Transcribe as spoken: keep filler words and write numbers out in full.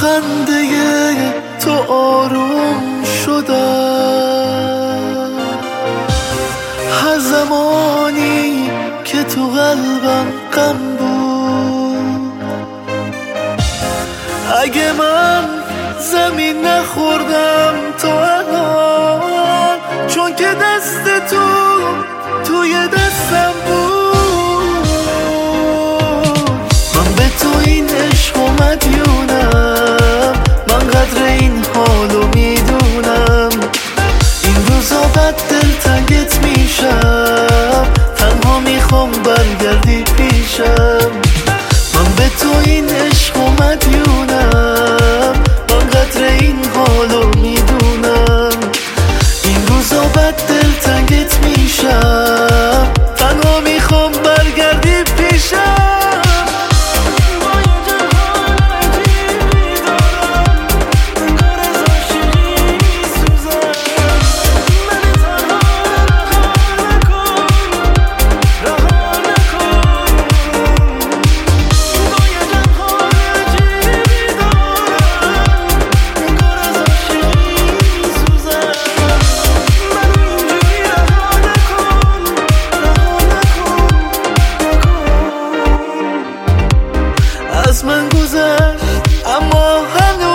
خنده تو آروم شدم، هر زمانی که تو قلبم غم بود. اگه من زمین نخوردم تو الان، چون که دست تو توی دستم بود. من به تو این عشق و مدیونم، من قدر این حالو میدونم. این روزا بد دلتنگت میشم، تنها میخوام برگردی پیشم. من به تو این عشق و مدیونم، من قدر این حالو میدونم. این روزا بد دلتنگت میشم، تنها میخوام برگردی پیشم. از من گذشت اما هنوز